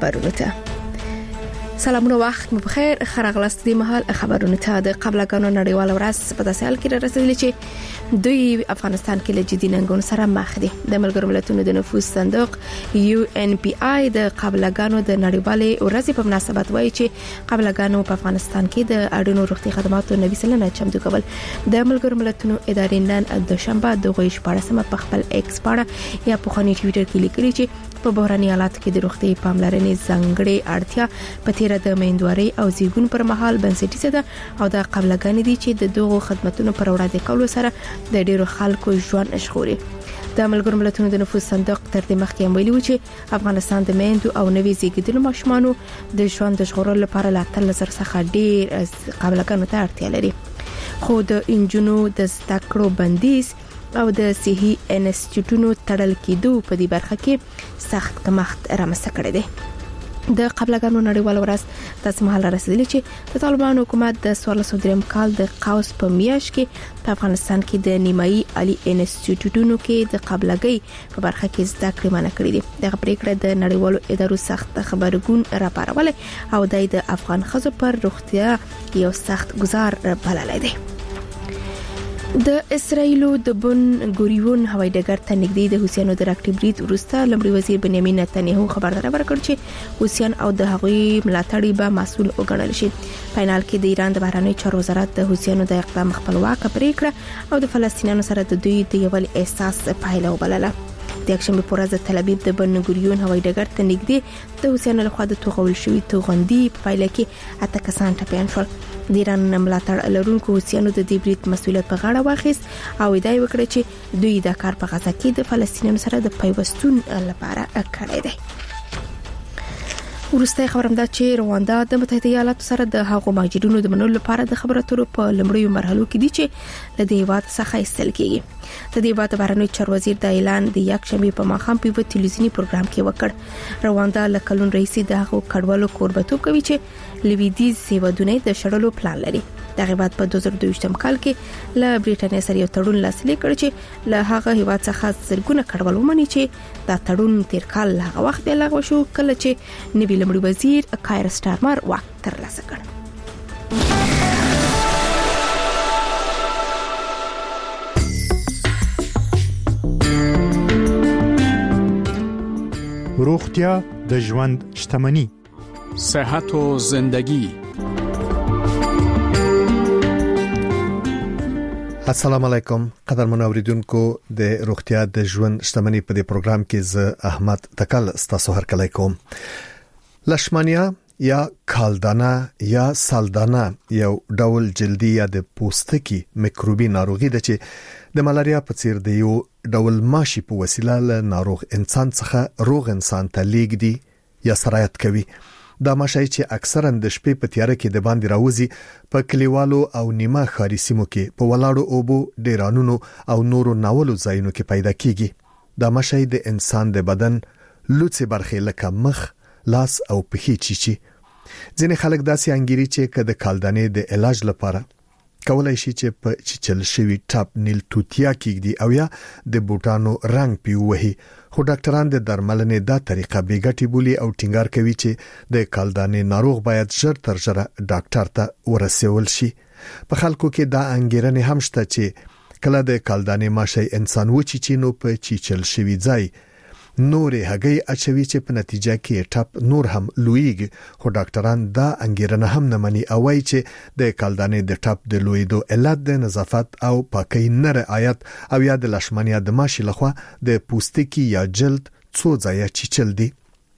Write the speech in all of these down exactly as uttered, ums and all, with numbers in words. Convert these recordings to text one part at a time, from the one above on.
خبرونه ته. سلامونه، وخت مو بخیر. خرغلاست دی محل خبرونه ته د قبلګانو نړیوال ورځ په داسې حال کې رسیدلی چې دوی افغانستان کې له جدي ننګونو سره مخ دي. د ملګرو ملتونو د نفوذ صندوق یو ان پی آی د قبلګانو د نړیوالې ورځ په مناسبت وایي چې قبلګانو په افغانستان کې د اړینو روغتي خدماتو نوي سلنه چمتو کول. د ملګرو ملتونو ادارې نن د شنبه د غوي شپږمه په خپل ایکس باندې یا په خاني ټوئیټر کې لیکلي چې په بحراني حالات کې د روغتي پاملرنې ځانګړې اړتیا په تیر د میندواري او زیږون پر مهال بنسټیزه ده او د قبلګانې دي چې د دغو خدماتو پر وړاندې کولو سره د ډیرو خلکو ژوند اشغوري. د ملګرو ملتونو د نفوذ صندوق تر دې مخکې هم ویلي و چې افغانستان د میندو او نوي زیږیدلو ماشومانو د ژوند اشغورلو لپاره له اتلس زره څخه ډیر قبلګانو ته اړتیا لري. خو د انجونو د زده کړو بندیز او د صحي انسټیټیوټونو تړل کېدو په دې برخه کې سخت کمښت رامنځته کړی دی. د قبلګانو نړیوال ورځ تاسو مهال رسیدلی چې د طالبان حکومت د څوارلس سوه دریم کال د قوس په میاشت کې په افغانستان کې د نیمایي عالی انسټیټیوټونو کې د قبلګۍ په برخه کې زده کړې منع کړې دي. دغه پریکړه د نړیوالو ادارو سخت خبرګون راپارولې او د افغان ښځو پر روغتیا یو سخت گزار بللی دی. د اسرایلو د بن ګوریون هوایي ډګر ته نږدې د حوثیانو د راکټ برید وروسته لمړي وزیر بنیامین نتنیاهو خبرداری ورکړ چې حوثیان او د هغوی ملاتړي به مسؤل وګڼل شي. فینال کې د ایران د بهرنی چارو وزارت د حوثیانو د اقدام خپلواک پریکړه او د فلسطینیانو سره د دوی د یو احساس پایله وبلله. د یکشنبه په ورځ د تل ابیب د بن ګوریون هوایي ډګر ته نږدې د حوثیانو لخوا د توغول شوی توغندي په پایله کې اته کسان ټپیان شول. د ایران ملاتړ لرونکو حوثیانو د دې برید مسؤلیت په غاړه واخیست او ادعا وکړه چې دوی د کار په غزا کې د فلسطینیانو سره د پیوستون لپاره کړی دی. ورسته خبرم ده چې رواندا د متحده ایالاتو سره د هغو مهاجرینو د منلو لپاره د خبرو اترو په لومړیو مرحلو کې دي چې له دې هیواد څخه ایستل کیږي. د دې هیواد بهرنی چارو وزیر د اعلان د یکشنبه په ماښام په تلویزیونی پروګرام کې وکړ. رواندا له کلون رئیس د هغو کډوالو کوربتوب کوي چې لویدیز هیوادونه د شړلو پلان لري. دغه بعد په دوه زره دوه کال کې له بریټانیا سره یو تړون لاسلیک کړ چې له هغه هیواد څخه زرګونه کډوال ومني چې دا تړون تیر کال هغه وخت لغوه شو کله چې نوی لمړي وزیر کایر سټارمر واک ترلاسه کړ. روغتیا د ژوند شتمنی، صحت و زندگی. السلام علیکم قدرمن اوریدونکو، د روغتیا د ژوند شتمنی په دې پروګرام کې زه احمد تکل ستاسو هرکلی کوم. لشمانیا یا کالدانه یا سالدانه یو ډول جلدی یا د پوستکي میکروبي ناروغي ده چې د ملاریا په څیر د یو ډول ماشي په وسیله له ناروغ انسان څخه روغ انسان ته لیږدي یا سرایت کوي. دا ماشي چې اکثرا د شپې په تیاره کې د باندې راوځي په کلیوالو او نیمه ښاري سیمو کې په ولاړو اوبو، ډیرانونو او نورو ناولو ځایونو کې پیدا کیږي. دا ماشي د انسان د بدن لوڅې برخې لکه مخ، لاس او پښې چیچي. ځینې خلک داسې انګیري چې کله د کالدانې د علاج لپاره کولای شي چې په چچل شوی ټاپ نیل توتیا کېږي او یا د بوټانو رنگ پیوهي، خو ډاکټران د درملنې دا طریقه بیګټي بولي او ټینګار کوي چې د کالدانې ناروغ باید ژر تر ژره ډاکټر ته ورسول شي. په خلکو کې دا انګیرنه هم شته چې کله د کالدانې ماشي انسان وچی چې نو په چچل شوی ځای نورې هګۍ اچوي چې په نتیجه کې ټاپ نور هم لویږي، خو ډاکټران دا انګیرنه هم نه مني او وايي چې د کالدانې د ټاپ د لویدو علت د نظافت او پاکۍ نه رعایت او یا د لشمانیا د ماشي لخوا د پوستکي یا جلد څو ځایه چیچل دي.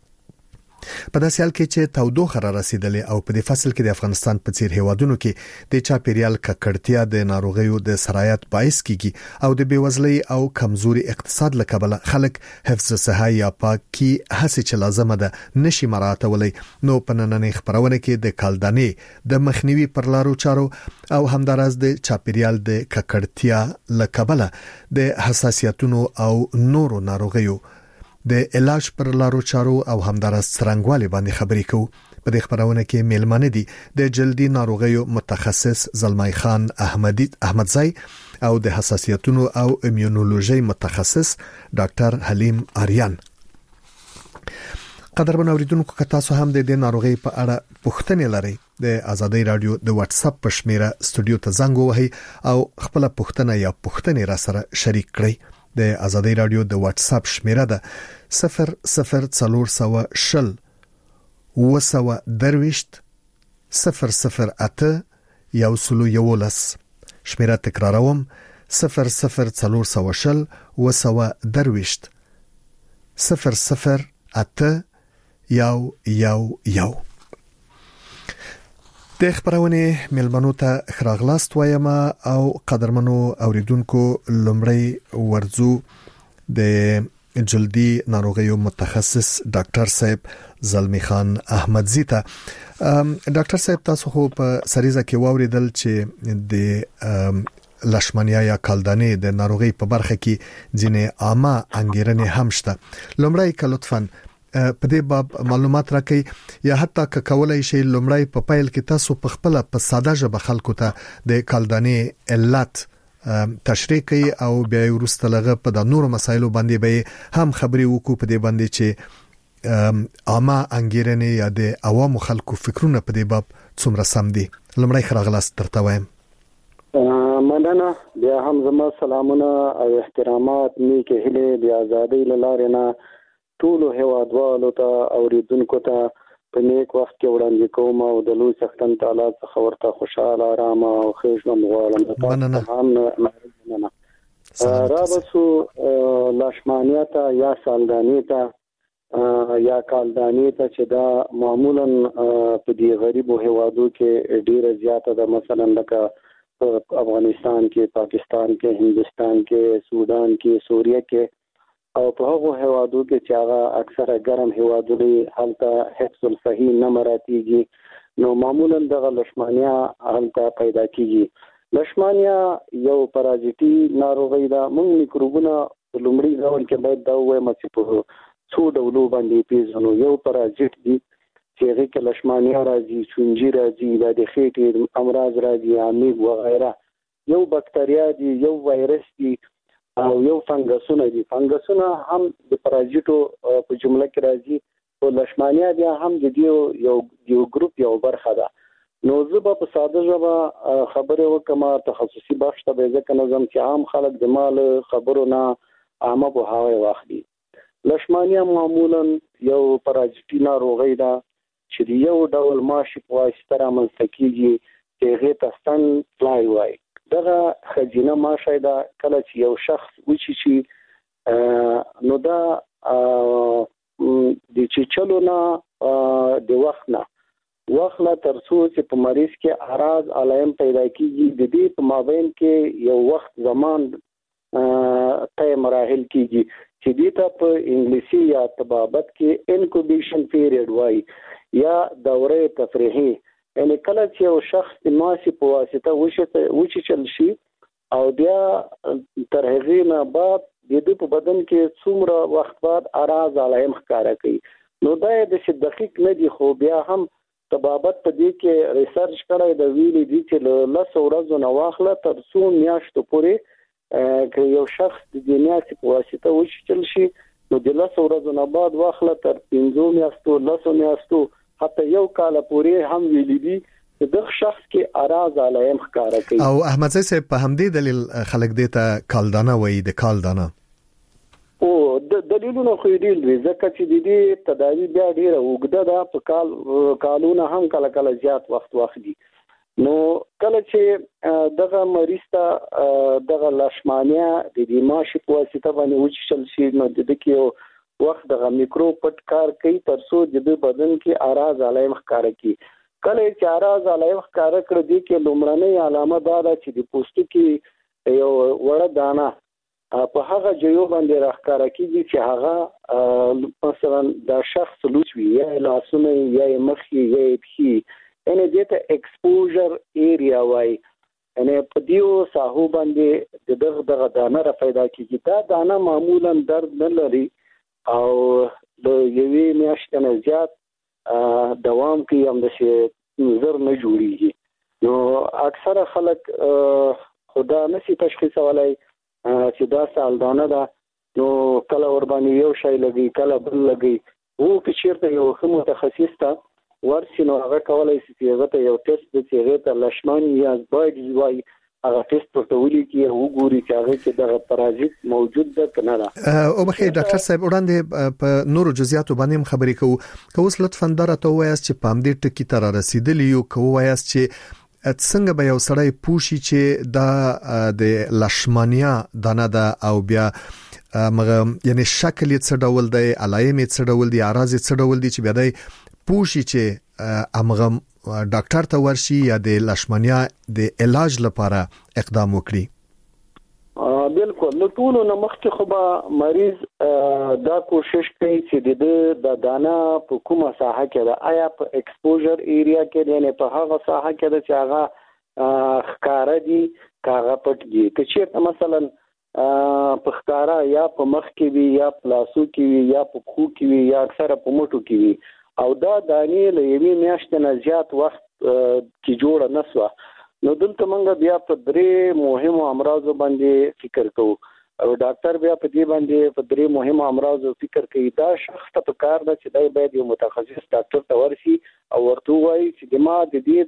په داسې حال کې چې تودوخه را رسیدلې او په دې فصل کې د افغانستان په څیر هیوادونو کې د چاپیریال ککړتیا د ناروغیو د سرایت باعث کیږي او د بیوزلۍ او کمزوري اقتصاد له کبله خلک حفظ صحه یا پاکي هڅې چې لازمه ده نشي مراعاتولی. نو په نننۍ خبرونه کې د کالدانې د مخنیوي پر لارو چارو او همداراز د چاپیریال د ککړتیا له کبله د حساسیتونو او نورو ناروغیو د علاج پر لارو چارو او همداراز څرنګوالي باندې خبرې کوو. په دې خبرونه کې میلمانه دي د جلدي ناروغیو متخصص زلمای خان احمدی احمدزای او د حساسیتونو او ایمونولوژي متخصص ډاکټر حلیم آریان. قدرمن اوریدونکو که تاسو هم د دې ناروغي په اړه پوښتنې لرئ د آزادۍ رادیو د واتس اپ په شمیره استودیو ته زنګ ووهئ او خپل پوښتنه یا پوښتنې را سره شریک کړئ. د آزادۍ رادیو د واتس اپ شمیره ده صفر صفر څلور سوه شل اوه سوه درویشت صفر صفر اته یو سلو یولس. شمیره تکراروم صفر صفر څلور سوه شل اوه سوه درویشت صفر صفر اته یو یو یو. د خبرونه ملمنو ته خراغلاست وایم او قدرمنو اوریدونکو لمړی ورزو د جلدی ناروغیو متخصص ډاکټر صاحب زلمی خان احمدزی ته. ډاکټر صاحب تاسو خو په سریزه کې واوریدل چې د لشمانیا یا کالدانې د ناروغي په برخه کې ځینې عامه انګیرنې هم شته. لمړی که لطفاً په دې باب معلومات راکړئ یا حتی که کولای شئ لمړی په پیل کې تاسو په خپل په ساده ژبه خلکو ته د کالدانې علت تشریح کړئ او بیا وروسته لغه په د نورو مسایلو باندې به هم خبرې وکړو په دې باندې چې عامه انګیرنې یا د عوامو خلکو فکرونه په دې باب څومره سم دي. لمړی خراغلاست درته وایم. مننه. بیا هم زما سلامونه او احترامات نیکه هیله د آزادۍ لاره نه ټول هیوادوالو ته اوریدونکو ته په نیک وخت کې وړاندې کوم او د لوی څښتن تعالی څخه ورته خوشاله آرام او ښه ژوند غواړم. مننه. رابسو لشمانیا ته یا سالدانی ته یا کالدانی ته چې دا معمولا په دې غریبو هیوادو کې ډیره زیاته ده، مثلا لکه افغانستان کې، پاکستان کې، هندستان کې، سودان کې، سوریه کې او په هغو هیوادو کې چې هغه اکثره ګرم هیوادونه هلته حفظ الصحي نه مراتیږي، نو معمولا دغه لشمانیا هلته پیدا کیږي. لشمانیا یو پرازیټي ناروغي ده. موږ میکروبونه لومړی ډول کې باید دا ووایم چې په څو ډولو باندې پیژنو. یو پرازیټ دی چې هغه کې لشمانیا راځي، چونجي راځي، د خېټې امراض راځي، امیب وغیرہ. یو بکتریا دی، یو وایرس دی او یو فنګسونه دي. فنګسونه هم د پرازیټو په جمله کې راځي او لشمانیا بیا هم د یو یو ګروپ یو برخه ده. نو زه به په ساده ژبه خبرې وکم، تخصصي بحث ته به ځکه نظم چې عام خلک د مال خبرو نه عامه پوهاوی واخلي. لشمانیا معمولا یو پرازیټي ناروغي ده چې یو ډول ماشي په واسطه رامنځته کیږي چې هغه ته ستن فلای وایي. دغه خزینه ماشه ده. کله چې یو شخص وچی شي نو دا د چیچلو نه د وخت نه وخت لا تر څو چې په مریض کې اعراض علایم پیدا کیږي، د دې په مابین کې یو وخت زمان ته مراحل کیږي چې دې ته په انګلیسي یا طبابت کې انکوبیشن پیریډ وایي یا دوره تفریحي. یعنی کله چې یو شخص د ماشي په واسطه وچی چل شي او بیا تر هغې نه بعد د دې په بدن کې څومره وخت بعد اعراض علایم ښکاره کوي. نو دا د دقیق نه دي، خو بیا هم طبابت په دې کې ریسرچ کړی د ویلي دي چې له لسو ورځو نه واخله تر څو میاشتو پورې که یو شخص د دې میاشتې په واسطه وچی چل شي نو د لسو ورځو نه بعد واخله تر پنځو میاشتو، لسو میاشتو، حتی یو کال پورې هم ویلي دي چې دغه شخص کې اعراض علایم ښکاره کوي. او احمدزی صاحب په همدې دلیل خلک دې ته کالدانه وایي، د کالدانه. او د دلیلونه خو ډېر دي ځکه چې د دې تداوی بیا ډېره اوږده ده، په کال کالونه هم کله کله زیات وخت واخلي. نو کله چې دغه مریض ته دغه لشمانیا د دې ماشي په واسطه باندې وچیچل شي نو د دې کې وخت دغه میکروب پټ کار کوي تر څو د بدن کې اعراض علایم ښکاره کوي. کله چې اعراض علایم ښکاره کړي دي کې لومړنۍ علامه دا ده چې د پوستکي یو وړه دانه په هغه ځایو باندې راښکاره کیږي چې هغه مثلا دا شخص لوڅ وي، یا لاسونه یا مخ یا پښې، یعنی دې ته ایکسپوژر ایریا وایي. یعنی په دیو ساحو باندې دغه دغه دانه را پیدا کیږي. دا دانه معمولا درد نه لري او د یوې میاشتې نه زیات دوام کوي، هم د زر نه جوړیږي. نو اکثره خلک خدا نسی تشخیصولای چې دا سالدانه ده، نو کله ور باندې یو شی لګي، کله بل لګي، وو که چیرته یو ښه متخصص ته ورسي نو هغه کولای شي چې هغه ته یو ټیسټ د هغه ته لشمانیا باید وای هغه ټیسټ ورته ولي کې وګوري چې هغه کې دغه پرازیت موجود ده کنه نه. او بخیر ډاکټر صاحب وړاندې په نورو جزئیاتو باندې خبرې کوو که اوس لطفا درته وایاست چې پام دې ټکی تر رسیدلی یو کوو وایاست چې څنګه به یو سړی پوښي چې دا د لشمانیا دانه ده او بیا مغه یعنی شکل یې څه ډول دی علائم یې څه ډول دي اعراض یې څه ډول دي چې بیا دی پوښي چې امغه ډاکټر ته ورشي یا د لشمانیا د علاج لپاره اقدام وکړي. بالکل نو ټول نو مخکې خو به مریض دا کوشش کوي چې د دانه په کومه ساحه کې ده آیا په ایکسپوژر ایریا کې یعنی په هغه ساحه کې ده چې هغه ښکارا دي کاغه پټ دي که چیرته مثلا په ښکارا یا په مخ کې وي یا په لاسو کې وي یا په خو کې وي یا اکثره په موټو کې وي او دا دانې له یوې میاشتې نه زیات وخت کې جوړه نسوه نو دلته موږ بیا په درې مهمو امراضو باندې فکر کوو او ډاکټر بیا په دې باندې په درې مهمو امراضو فکر کوي. دا شخص ته کار ده چې دا باید یو متخصص ډاکټر ته ورشي او ورته وایي چې ما د دې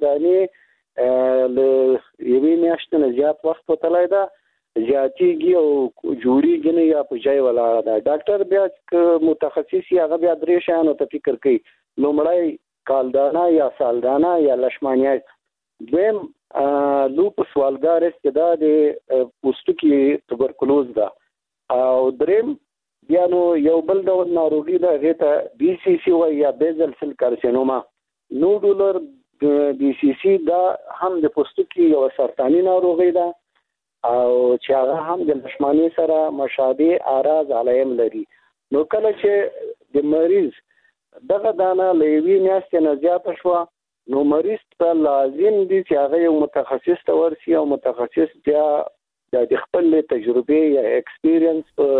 دانې له یوې میاشتې نه زیات وخت وتلی ده زیاتیږي او جوړیږي نه یا په ځای ولاړه ده. ډاکټر بیا متخصص یا هغه بیا درې شیانو ته فکر کوي لومړی کالدانه یا سالدانه یا لشمانیا دویم لوپس والګارس چې دا د پوستکي توبرکلوز ده او دریم بیا نو یو بل ډول ناروغي ده هغه ته بي سي سي وای یا بیزل سیل کارسینوما نودولر بي سي سي دا هم د پوستکي یو سرطاني ناروغي ده او چې هغه هم د لشماني سره مشابه اعراض علائم لري. نو کله چې د مریض دغه دانه لوي میاشتې نه زیاته شو نو مریض ته لازم دي چې هغه یو متخصص ته ورسي او متخصص بیا د خپل تجربه یا ایکسپیرینس په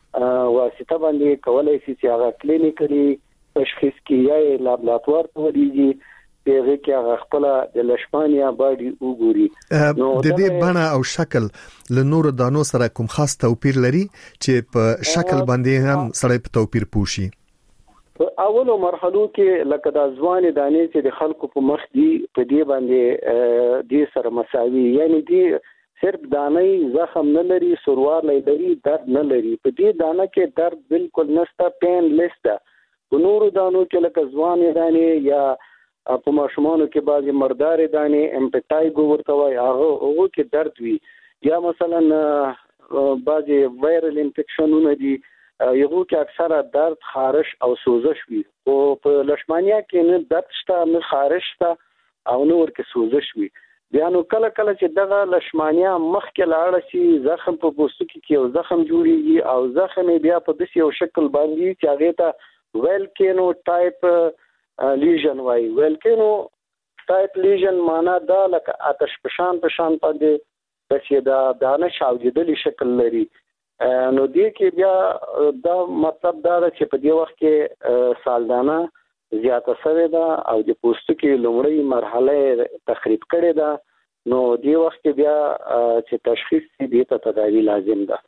واسطه باندې کولای شي چې هغه کلینیکلی تشخیص کړي یا لابراتوار ته وريږي هغه کې هغه خپل د لشمانیا باډي وګوري. نو د دې بڼه او شکل له نورو دانو سره کوم خاص توپیر لري چې په شکل باندې هم سره په توپیر پوښي؟ په اولو مرحلو کې لکه د ځواني دانې چې د خلکو په مخ دی په دې باندې د سر مساوي یعنی دی صرف دانې زخم نه لري سروار لري درد نه لري په دې دانه کې درد بالکل نشته پین لسته. په نورو دانو کې لکه ځواني دانې یا په ماشومانو کې بعضي مردار دانې امپټایګو ورته وایي هغه هغه کې درد وي یا مثلا بعضي وایرل انفیکشنونه دي یو کې اکثره درد خارش او سوزش وي او په لشمانیا کې نه درد شته نه خارش شته او نه ورکه سوزش وي. بیا نو کله کله چې دغه لشمانیا مخ کې لاړ شي زخم په پوستکي کې یو زخم جوړیږي او زخم بیا په داسې یو شکل باندې چې هغه ته ویلکینو ټایپ لیژن وایي. ویلکینو ټایپ لیژن معنا دا لکه آتش پشان پشان باندې چې دا دانه شاوېدلی شکل لري. نو دې کې بیا دا مطلب دا چې په دې وخت کې سالدانه زیاته شوې ده او د پوستکي لومړی مرحله تخریب کړې ده نو دې وخت کې بیا چې تشخیص دې ته تداوی لازم ده.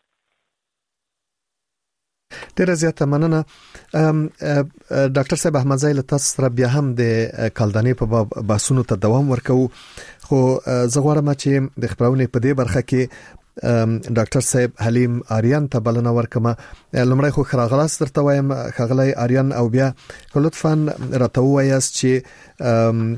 ډیره زیاته مننه ډاکټر صاحب احمدزی له تاسو سره بیا هم د کالدانې په بحثونو ته دوام ورکوو خو زه غواړم چې د خبرونه په دې برخه کې ډاکټر صاحب حلیم آریان ته بلنه ورکمه. لمړی خو خراغلاس درته وایم خغلی آریان او بیا لطفاً راته وایاست چې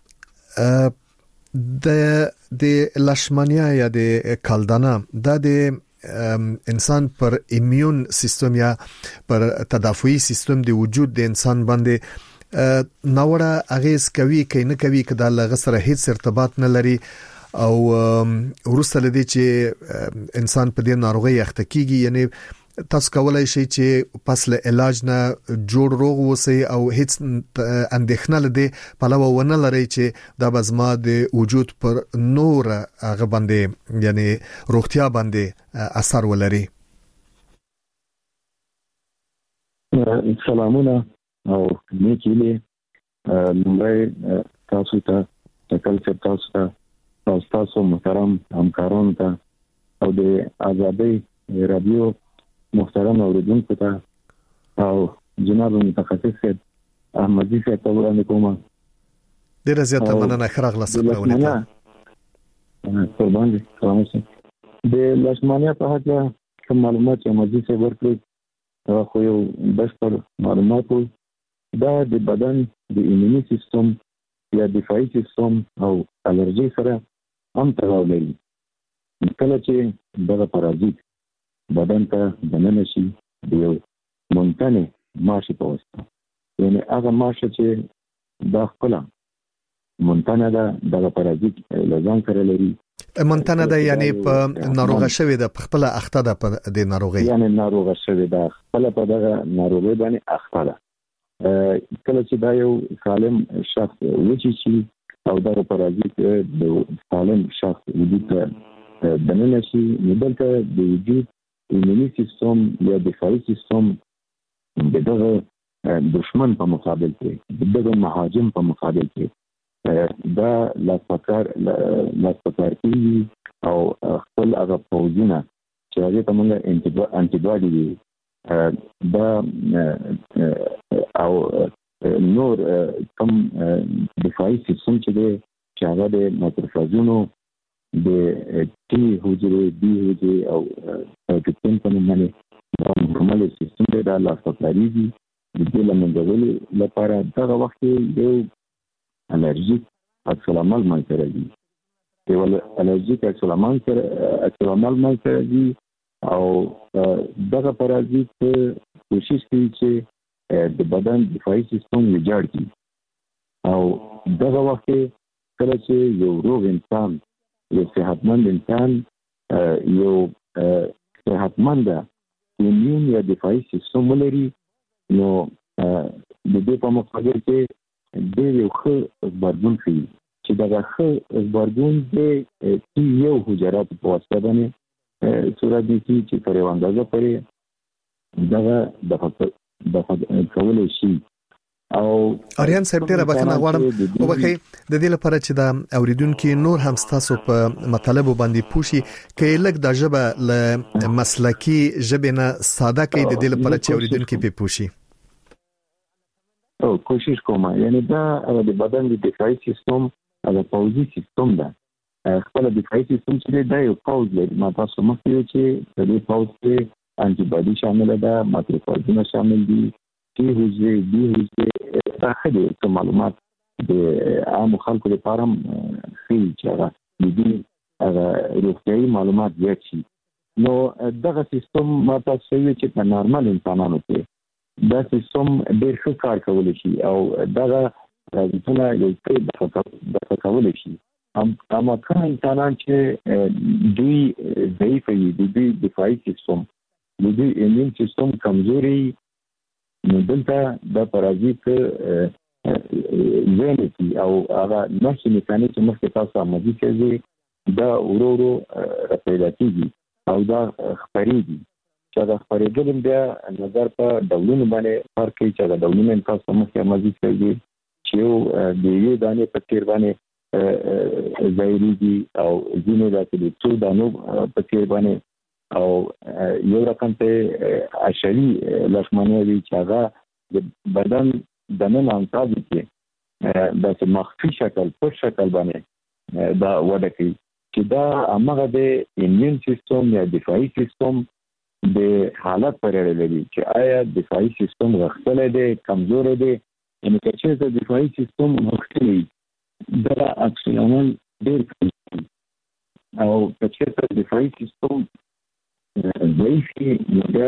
د د لشمانیا یا د کالدانه د د انسان پر ایمیون سیستم یا پر تدافعي سیستم د وجود د انسان باندې ناوړه اغیز کوي کین نه کوي کدا لغه سره هیڅ ارتباط نه لري او ورسته لدی چې انسان په دې ناروغي اخته کیږي یعنی تاسو کولای شئ چې پس له علاج نه جوړ روغ وسی او هیڅ اندېښنه لدی پلو ونه لري چې دا بزما د وجود پر نور هغه باندې یعنی روغتیا باندې اثر ولري. سلامونه او نیکیله لمړی تاسو ته تکل چې تاسو ته تاسو محترم همکاران ته او د آزادۍ رادیو محترم اوریدونکو ته او جناب متخصص احمدي صاحب ته وړاندې کوم. ډیره زیاته مننه خراغله خبرونه ته. قربان دي. سلام علیکم. د لشمانیا په اړه کوم معلومات چې احمدي صاحب ورکړي خو یو بشپړ معلومات وو. دا د بدن د ایموني سیستم یا دفاعي سیستم او الرجي سره هم تړاو لري. کله چې دغه پارازیت بدن ته دننه شي د یو مونتنه ماشه په واسطه، یعنی هغه ماشه چې دا خپل مونتنه دا دغه پارازیت لزان سره لري. مونتنه دا یعنی په ناروغه شوی د خپل اخته ده په د ناروغي، یعنی ناروغه شوی ده خپل په دغه ناروغي باندې اخته ده. کله چې دا یو سالم شخص وچی شي او دا پارازیت د سالم شخص وجود ته دننه شي، نو دلته د وجود ایموني سیستم یا دفاعي سیستم دغه دشمن په مقابل کې، دغه مهاجم په مقابل کې دا لاسپکار لاسپکار کوي او خپل هغه فوجونه چې هغه ته موږ انټي باډي دي دا او نور کوم دفاعي سیستم چې دی چې هغه د ماکروفاجونو د ټي حجرې بي حجرې او سایټوپلازم په نوم باندې دا نورمال سیستم دی دا لاسپکاري دي د دې لمنځه لپاره دغه وخت یو الرجیک عکس العمل منځ راځي. یو الرجیک عکس العمل سره عکس العمل منځ راځي او دغه پارازیت کوشش کوي چې د بدن دفاعي سیستم ویجاړ کړي او دغه وخت کله چې یو روغ انسان، یو صحتمند انسان، یو صحتمند ایمیون یا دفاعي سیستم ولري، نو د دې په مقابل کې د یو ښه غبرګون کوي چې دغه ښه غبرګون د ټي یو حجرات په واسطه باندې صورت دي چې پر یو اندازه پرې دغه د کولای شي. او اریان صاحب ډیره بخښنه غواړم او بخې د دې لپاره چې دا اوریدونکو نور هم تاسو په مطالبه باندې پوښي کې لګ د ژبه ل مسلکی ژبه نه ساده کې د دې لپاره چې اوریدونکو په پوښي. او کوشش کوم، یعنی دا د بدن د دفاعي سیستم او پوځي سیستم ده. خپل دفاعي سیستم چې دا یو پوز لري، ما تاسو مخکې چې د دې پوز کې انټي باډي شامل ده، ماکروفاجونه شامل دي، ټي حجرې بي حجرې داخلي کوم معلومات د عام خلکو لپاره خي چې هغه د دې روغتیايي معلومات زیات شي. نو دغه سیستم ما تاسو چې په نارمل انسانانو کې دا سیستم ډېر ښه کار کولی شي او دغه راځونه یو څه د کولی شي. اما کوم انسانان چې دوی ضعیف وي، د دوی دفاعي سیستم، د دوی ایمون سیستم کمزوري، نو دلته د پارازیت ځینې او هغه نشي میکانیک چې مخکې تاسو آمدي کوي دا ورو ورو راپیدا کېږي او دا خپرېږي. چې دا خپرېدل بیا نظر په ډولونو باندې فرق کوي چې دا ډولونه تاسو مخکې آمدي کوي چې یو د یو دانې په تیر باندې ظاهريږي او ځینې داسې د څو دانو په تیر باندې او یو رقم ته عشري لشمانیا وی چې هغه د بدن د نن انتاج کې د مخفي شکل په شکل باندې دا وده کوي چې دا هغه د ایمون سیستم یا دفاعي سیستم د حالت پر اړه لري چې آیا دفاعي سیستم غښتلی دی کمزور دی. یعنی که چېرته دفاعي سیستم غښتلی دا عکس العمل ډېر کوي او که چېرته دفاعي سیستم ضعیف وي نو بیا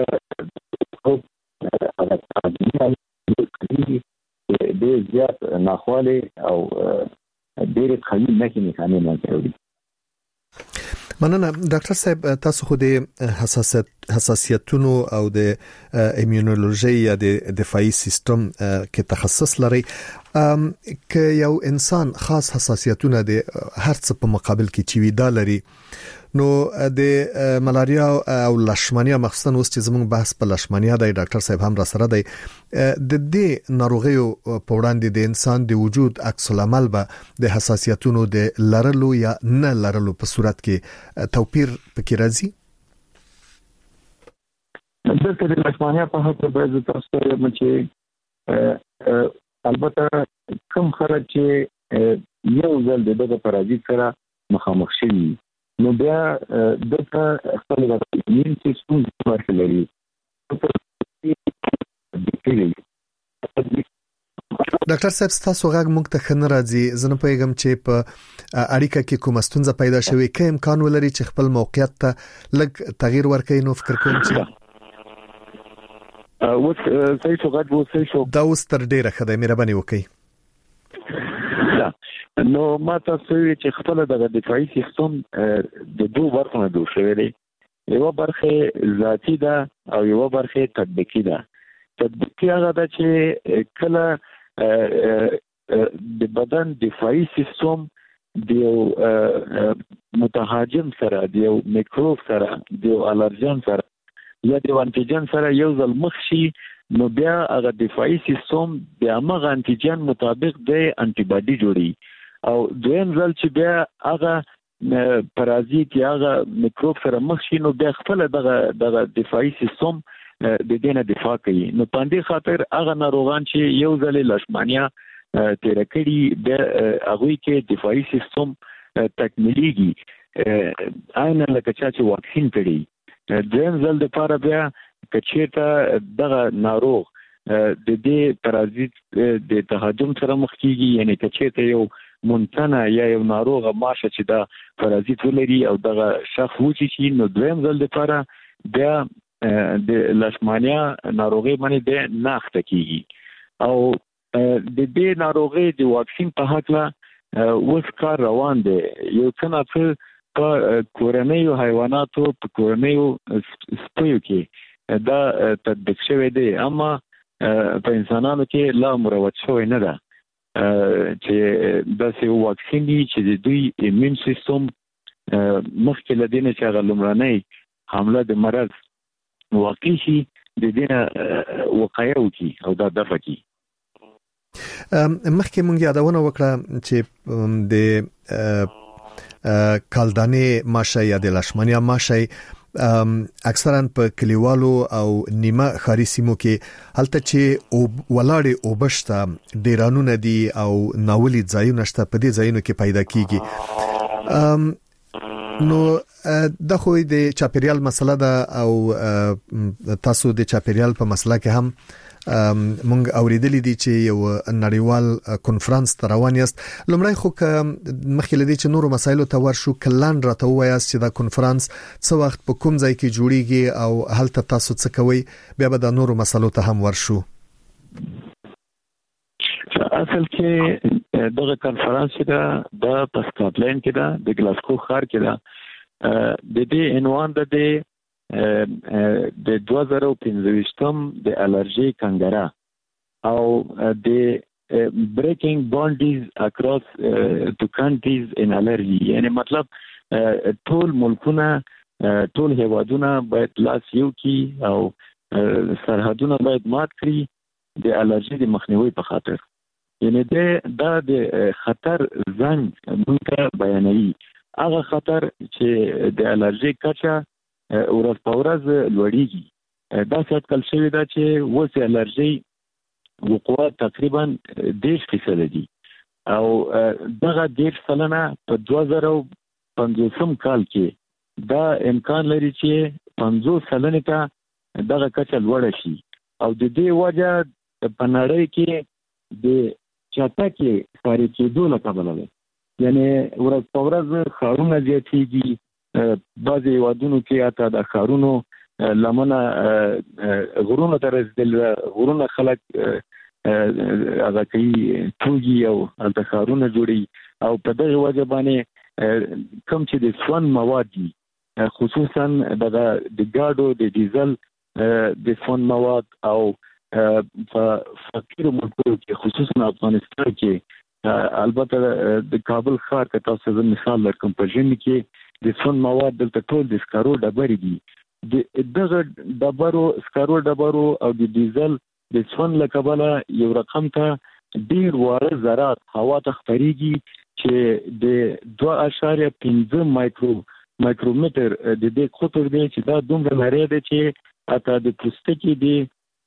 هغه تعدیل ډېر زیات ناخوالې او ډېرې قوي نښې نښانې منځته راوړي. مننه ډاکټر صاحب، تاسو خو د حساسیت حساسیتونو او د ایمونولوژي یا د دفاعي سیستم کې تخصص لري. که یو انسان خاص حساسیتونه د هر څه په مقابل کې چوي دا لري، نو د ملاریا او لشمانیا مخصوصا اوس چې زموږ بحث په لشمانیا دی، ډاکټر صاحب هم را سره دی، د دې ناروغیو په وړاندې د انسان د وجود عکس العمل به د حساسیتونو د لرلو یا نه لرلو په صورت کې توپیر پکې راځي. دلته د لشمانیا په حق باید تاسو ته وایم چې البته کوم خلک چې یو ځل د دغه پرازیت سره مخامخ شي نو بیا دغه خپل د ایمون سیستم ورته لري. ډاکټر صاحب تاسو غږ موږ ته خن راځي زه نه پوهیږم چې په اړیکه کې کوم ستونزه پیدا شوي کې امکان ولري چې خپل موقعیت ته لږ تغییر ورکړي. نو فکر کوم چې اوس صحیح شو غږ وو صحیح شو دا اوس تر ډیره ښه دی مهرباني وکړئ. نو ما تاسو چې خپل د دفاعي سیستم د دوه برخو نه جوړ شوی دی. یو برخه ذاتی ده او یو برخه تطبیقي ده. تطبیقي هغه ده چې کله د بدن دفاعي سیستم د متهاجم سره د یو میکروب سره د یو الرجن سره یا د انټیجن سره یو ځل مخ شي نو بیا هغه دفاعي سیستم د هغه انټیجن مطابق د انټي باډي جوړي او دویم ځل چې بیا هغه پرازیت یا هغه میکروب سره مخ شي نو بیا خپل دغه دغه دفاعي سیستم د دینه دفاع کوي. نو پاندې خاطر هغه ناروغان چې یو ځل لشمانیا تیر کړي د هغه کې دفاعي سیستم تکمیليږي عین لکه چې واکسین کړي دیم ځل د پاره بیا کچېته دغه ناروغ د دې پرازیت د تهاجم سره مخ کیږي یعنی کچېته یو مونتنه یا یو ناروغ ماشه چې دا پرازیت ولري او دغه شخص وچی شي نو دویم ځل د پاره بیا د لشمانیا ناروغي باندې د ناخته کیږي او د دې ناروغي د واکسین په حق لا اوس کار روان دی. یو څنګه چې په کورنیو حیواناتو په کورنیو سپیو کې دا تطبیق شوی دی اما په انسانانو کې لا مروج شوی نه ده چې دا سه واکسین دی چې د دوی ایمون سیستم مخکې لدینه چې غلمرانه حمله د مرض واقع شي د دې وقایه وکي او دا دفع کی. مخکې مونږ یادونه وکړه چې د کالدانې ماشه یا د لشمانیا ماشه اکثرا په کلیوالو او نیمه ښاري سیمو کې هلته چې ولاړې اوبشته ډیرانونه دي او ناولي ځایونه شته په دې ځایونو کې پیدا کیږي. نو د خو د چاپیریال مسله ده او تاسو د چاپیریال په مسله کې هم مونږ اوریدلې دي چې یو نړیوال کنفرانس روان یاست. لومړی خو مخکې لدی چې نورو مسایلو ته ورشو کلان راته وایاست چې دا کنفرانس څه وخت په کوم ځای کې جوړیږي او هلته تاسو څه کوي بیا به د نورو مسایلو ته هم ورشو. اصل کې دغه کنفرانس دا د پسکاټلند کې دا د ګلاسکو ښار کې دا د دې عنوان د د دوه زره پنځه د الرجي کنګرا او د breaking boundaries across two countries in allergy یعنی مطلب ټول ملکونه ټول هیوادونه باید لاس یو کی او سرحدونه باید مات کړي د الرجي د مخنیوي په خاطر. یعنی دا د خطر زنګ موږ بیانوي هغه خطر چې د الرجي کچه ورځ په ورځ لوړیږي. دا څه کل شوی دا چې وسه الرجي وقوع تقریبا دیش فیصد دي او دغه دیش سلنه په دوه زره پنځوسم کال کې دا امکان لري چې پنځوس سلنه ته دغه کچه لوړ شي او د دې وجه په نړۍ کې د چټکه فارې کېدو له کبله ده. یعنی ورځ په ورځ ښارونه زیاتېږي بعضې هیوادونو کې حتی د ښارونو لمنه غرونو ته رسېدل غرونه خلک هغه کوي توږي او هلته ښارونه جوړوي او په دغې وجه باندې کوم چې د سون مواد دي خصوصا دغه د ګاډو د ډیزل د سون مواد او په فقیر ملکونو کې خصوصا افغانستان کې البته د کابل ښار کې تاسو زه مثال درکوم په ژمي کې د سون مواد دلته ټول د سکارو ډبرې دي د دغه ډبرو سکارو ډبرو او د ډیزل د سون له کبله یو رقم ته ډیر واره ذرات هوا ته خپریږي چې د دوه اعشاریه پنځه مایکرو مایکرومتر د دې قطر دی چې دا دومره لري دی چې اته د پوستکي د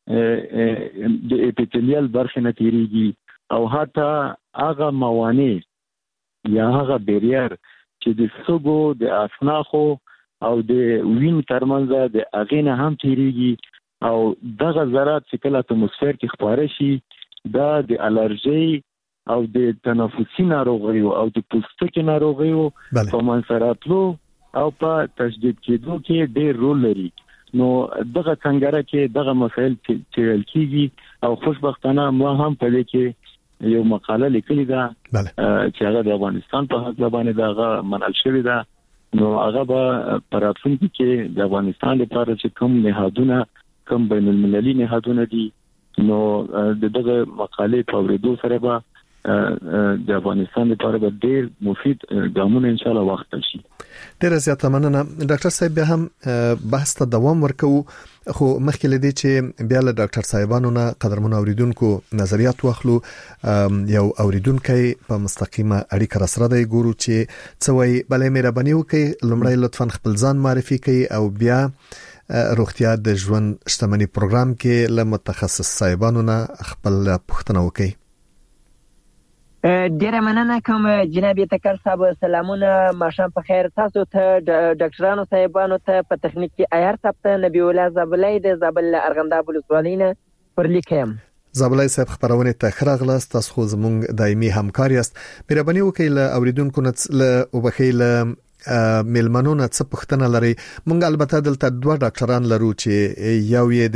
د اپیتلیال برخه نه تیریږي او حتی هغه موانع یا هغه بیریر چې د سګو د اسناخو او د وین ترمنځ د اغینه هم تیریږي او دغه ذرات چې کله اتموسفیر کې خپاره شي دا د الرجي او د تنفسي ناروغیو او د پوستکي ناروغیو په منځراتلو او په تشدید کېدو کې ډېر رول لري. نو دغه څنګه کې دغه مسایل څېړل کیږي او خوشبختانه ما هم په دې کې یو مقاله لیکلې ده چې هغه د افغانستان په حق باندې دغه منل شوی ده. نو هغه به پر راتلونکي کې د افغانستان لپاره چې کوم نهادونه کوم بین المللي نهادونه دي نو دغه مقالې په ورېدو سره به د افغانستان لپاره به ډېر مفید ګامونه ان شاء الله واخیستل شي. ډېر زیات مننه ډاکټر صاحب. بیا هم بحث ته دوام ورکوو خو مخکې لدی چې بیا له ډاکټر صاحبانو نه قدرمن اوریدونکو نظریات واخلو. یو اوریدونکو په مستقیمه اړیکه را سره دی ګورو چې څه وایي. بلې مهرباني وکړئ لومړی لطفا خپل ځان معرفي کړئ او بیا روغتیا د ژوند شتمنۍ پروګرام کې له متخصص صاحبانو نه خپل پوښتنه وکړئ. ډیره مننه کوم جناب تکل صاحب. سلامونه، ماښام په خیر. تاسو ته ډاکټرانو صاحبانو ته په تخنیک کې ایار صاحب ته نبی الله زابلای د زابل ارغنداب ولسوالۍ نه پر لیکم. زابلای صاحب خبرونه ته خراغلاست. تاسو خو زموږ دایمي همکار یاست. مهرباني وکړئ له اوریدونکو نه له وبخیل ملمنونه څه پوښتنه لري. مونږ البته دلته دوه ډاکټران لرو چې یو یې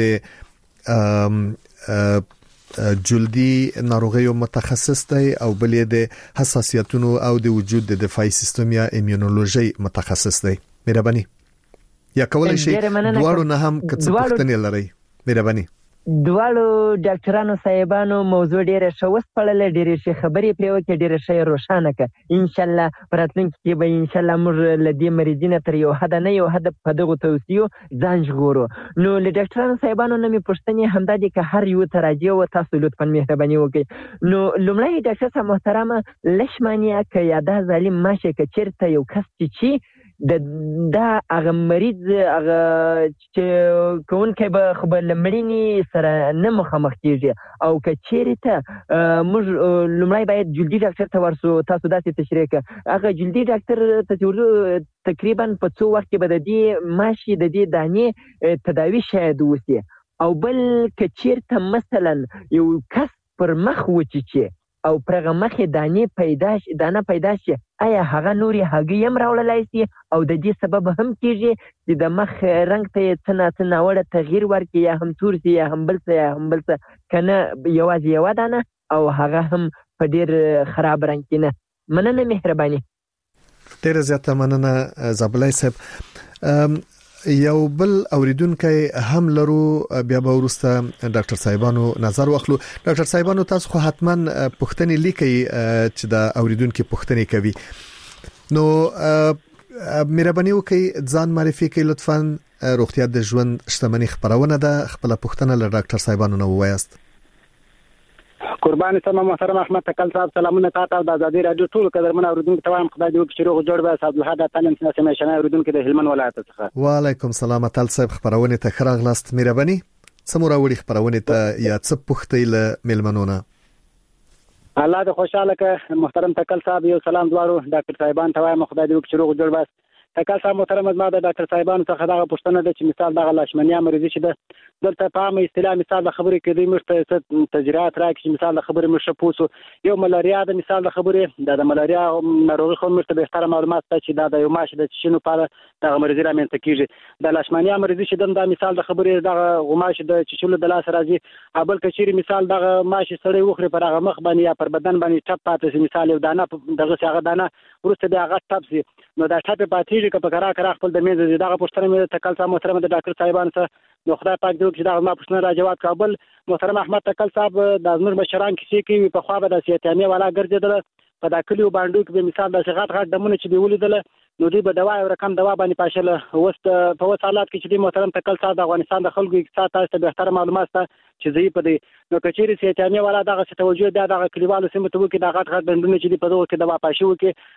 د جلدی ناروغیو متخصص دی او بل یې د حساسیتونو او د وجود د دفاعي سیستم یا ایمونولوژي متخصص دی. مهرباني یا کولای شي دواړو نه هم کڅ پوښتنه لري. مهرباني دواړو ډاکټرانو صاحبانو موضوع ډیره ښه وسپړله، ډیره ښه خبرې پرې وکړې، ډیره ښه روښانه کړه. ان شاء الله په راتلونکي کې به ان شاء الله موږ له دې مریضینو تر یو حد نه یو حد په دغو توصیو ځان ژغورو. نو له ډاکټرانو صاحبانو نه مې پوښتنې همدا دي که هر یو ته راجع و تاسو لطفا مهرباني وکړئ. نو لومړی ډاکټر صاحب محترمه لشمانیا که یا دا ظالم ماشه که چېرته یو کس چې د دا هغه مریض هغه چې کوونکی به خو به له مړینې سره نه مخامخ کېږي او که چېرته موږ لومړی باید جلدي ډاکټر ته ورسو. تاسو داسې تشریح کړه هغه جلدي ډاکټر ته چې ورځو تقریبا په څو وخت کې به د دې ماشي د دې دانې تداوي شاید وسي. او بل که چېرته مثلا یو کس پر مخ وچیچي او پرغه مخې دانې پیدا شي دانه پیدا شي آیا هغه نوري هګۍ هم راوړلای شي او د دې سبب هم کېږي چې د مخ رنګ ته یې څه ناڅه ناوړه تغییر ورکړي یا هم تور شي یا هم بل څه یا هم بل څه که نه یوازې یوه دانه او هغه هم په ډېر خراب رنګ کې نه. مننه مهرباني. ډېره زیاته مننه زابلای صاحب. یو بل اوریدونکو هم لرو بیا به ورسته ډاکټر صاحبانو نظر واخلو. ډاکټر صاحبانو تاسو خو حتما پوښتنې لیکي چې دا اوریدونکو پوښتنې کوي. نو مهرباني وکړئ ځان معرفي کړئ لطفا. روغتیا د ژوند شتمنۍ خبرونه ده. خپل پوښتنه له ډاکټر صاحبانو نه ووایاست. قربان سم محترم احمد تکل صاحب سلامونه تاسو د آزادي رادیو ټول قدرمن اوریدونکو ته وایم خدای دې وکړي چې روغ جوړ به صاحب الحد تعلیم سناسه مشنه اوریدونکو د هلمند ولایت څخه. وعلیکم السلام تعال صاحب خبرونه ته خراغلاست. مهرباني سمورا وړي خبرونه ته یا څه پوښتې له ملمنونه. الله دې خوشاله کړه محترم تکل صاحب. یو سلام دوارو ډاکټر صاحبان ته وایم خدای دې وکړي چې روغ جوړ به. تکل صاحب محترم ما د ډاکټر صاحبانو څخه دا پوښتنه ده چې مثال دغه لاشمنیا مریضي چې ده دلته په عامه اصطلاح مثال د خبرې کې دوی مشته تجربات راکړي مثال د خبرې مشه پوسو یو ملاریا د مثال د خبرې د ملاریا ناروغي خو مشته به ستاره معلومات ته چې دا د یو ماش د شنو په دغه مریضي رامنځته کیږي. د لاشمنیا مریضي چې د مثال د خبرې دغه غماش د چشلو د لاس راځي ابل کچيري مثال دغه ماش سړی وخري پر هغه مخ باندې یا پر بدن باندې ټپ پاتې مثال یو دانه دغه څنګه دانه ورسته د هغه ټپ سي نو دا ټپ پاتېږي که په کرا کرا خپل د میز دغه پوښتنه مې تکل صاحب محترم د ډاکټر صاحبانو ته نو خدای پاک دې چې دا ما پوښتنه را جواب کابل محترم احمد تکل صاحب د زموږ مشران کې چې په خوا به د سیاتامي والا ګرځیدل په دا کلیو باندې کې به مثال د غټ غټ دمونه چې دی ولیدل نو دوی به دوا او رقم دوا باندې پاشل وست په وسالات کې چې محترم تکل صاحب د افغانستان د خلکو اقتصاد تاسو ته به احترام معلومات ته چې زی په دې نو کچېری سیاتامي والا دغه څه توجه د دغه کلیوالو سیمه ته وکي د غټ غټ بندونه چې په دغه کې دوا پاشو کې